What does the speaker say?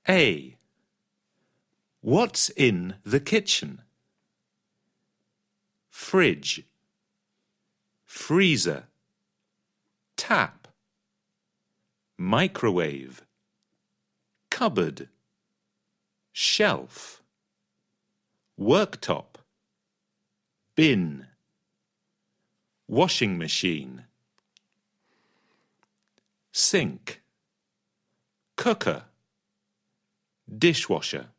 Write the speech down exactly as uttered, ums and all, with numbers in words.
A. What's in the kitchen? Fridge, freezer, tap, microwave, cupboard, shelf, worktop, bin, washing machine, sink, cooker, dishwasher.